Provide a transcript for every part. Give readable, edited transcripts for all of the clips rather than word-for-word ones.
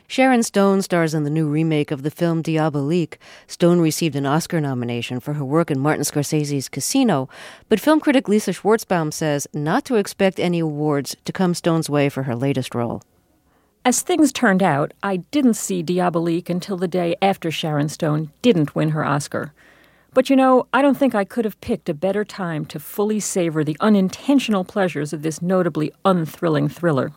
Sharon Stone stars in the new remake of the film Diabolique. Stone received an Oscar nomination for her work in Martin Scorsese's Casino, but film critic Lisa Schwartzbaum says not to expect any awards to come Stone's way for her latest role. As things turned out, I didn't see Diabolique until the day after Sharon Stone didn't win her Oscar. But I don't think I could have picked a better time to fully savor the unintentional pleasures of this notably unthrilling thriller.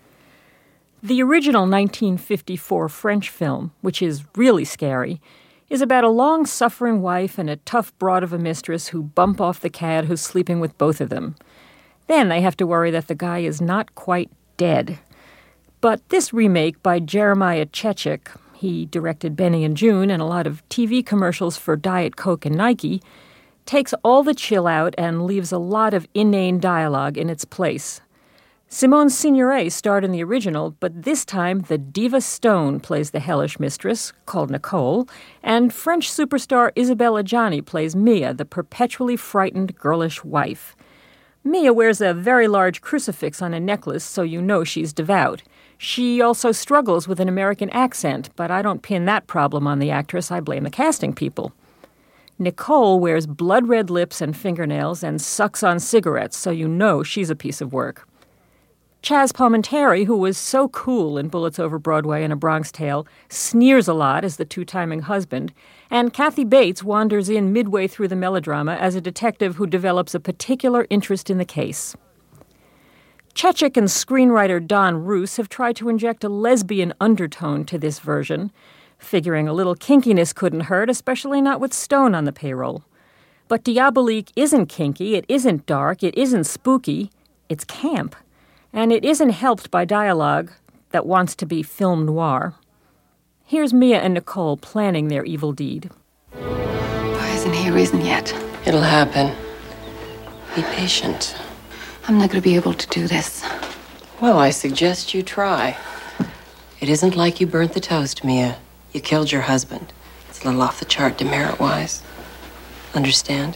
The original 1954 French film, which is really scary, is about a long-suffering wife and a tough broad of a mistress who bump off the cad who's sleeping with both of them. Then they have to worry that the guy is not quite dead. But this remake by Jeremiah Chechik, he directed Benny and June and a lot of TV commercials for Diet Coke and Nike, takes all the chill out and leaves a lot of inane dialogue in its place. Simone Signoret starred in the original, but this time the diva Stone plays the hellish mistress, called Nicole, and French superstar Isabelle Adjani plays Mia, the perpetually frightened, girlish wife. Mia wears a very large crucifix on a necklace, so you know she's devout. She also struggles with an American accent, but I don't pin that problem on the actress. I blame the casting people. Nicole wears blood-red lips and fingernails and sucks on cigarettes, so you know she's a piece of work. Chaz Palminteri, who was so cool in Bullets Over Broadway and A Bronx Tale, sneers a lot as the two-timing husband, and Kathy Bates wanders in midway through the melodrama as a detective who develops a particular interest in the case. Chechik and screenwriter Don Roos have tried to inject a lesbian undertone to this version, figuring a little kinkiness couldn't hurt, especially not with Stone on the payroll. But Diabolique isn't kinky, it isn't dark, it isn't spooky, it's camp. And it isn't helped by dialogue that wants to be film noir. Here's Mia and Nicole planning their evil deed. Why isn't he arisen yet? It'll happen. Be patient. I'm not going to be able to do this. Well, I suggest you try. It isn't like you burnt the toast, Mia. You killed your husband. It's a little off the chart demerit-wise. Understand?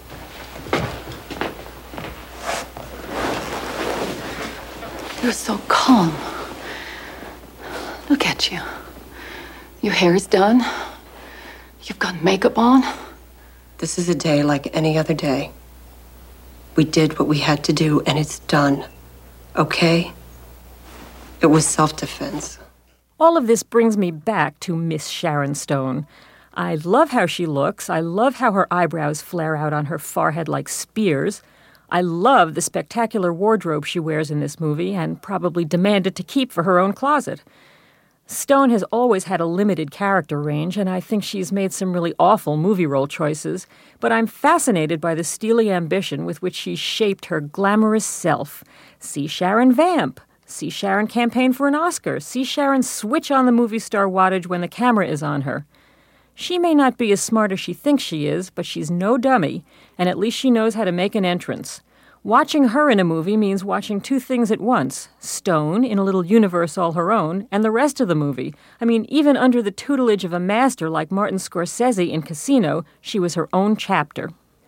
You're so calm. Look at you. Your hair is done. You've got makeup on. This is a day like any other day. We did what we had to do, and it's done. Okay? It was self-defense. All of this brings me back to Miss Sharon Stone. I love how she looks. I love how her eyebrows flare out on her forehead like spears. I love the spectacular wardrobe she wears in this movie and probably demanded to keep for her own closet. Stone has always had a limited character range, and I think she's made some really awful movie role choices, but I'm fascinated by the steely ambition with which she's shaped her glamorous self. See Sharon vamp. See Sharon campaign for an Oscar. See Sharon switch on the movie star wattage when the camera is on her. She may not be as smart as she thinks she is, but she's no dummy, and at least she knows how to make an entrance. Watching her in a movie means watching two things at once. Stone, in a little universe all her own, and the rest of the movie. I mean, even under the tutelage of a master like Martin Scorsese in Casino, she was her own chapter.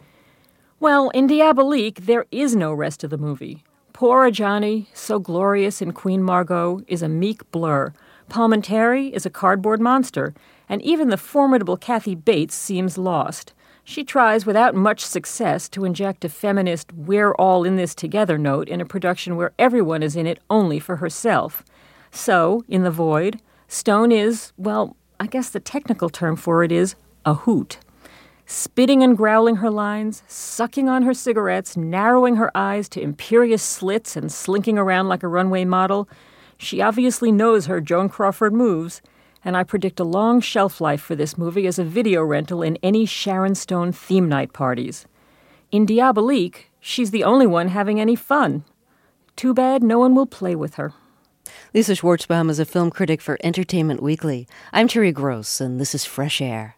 Well, in Diabolique, there is no rest of the movie. Poor Adjani, so glorious in Queen Margot, is a meek blur. Palminteri is a cardboard monster, and even the formidable Kathy Bates seems lost. She tries without much success to inject a feminist we're all in this together note in a production where everyone is in it only for herself. So, in The Void, Stone is, well, I guess the technical term for it is a hoot. Spitting and growling her lines, sucking on her cigarettes, narrowing her eyes to imperious slits and slinking around like a runway model, she obviously knows her Joan Crawford moves, and I predict a long shelf life for this movie as a video rental in any Sharon Stone theme night parties. In Diabolique, she's the only one having any fun. Too bad no one will play with her. Lisa Schwartzbaum is a film critic for Entertainment Weekly. I'm Terry Gross, and this is Fresh Air.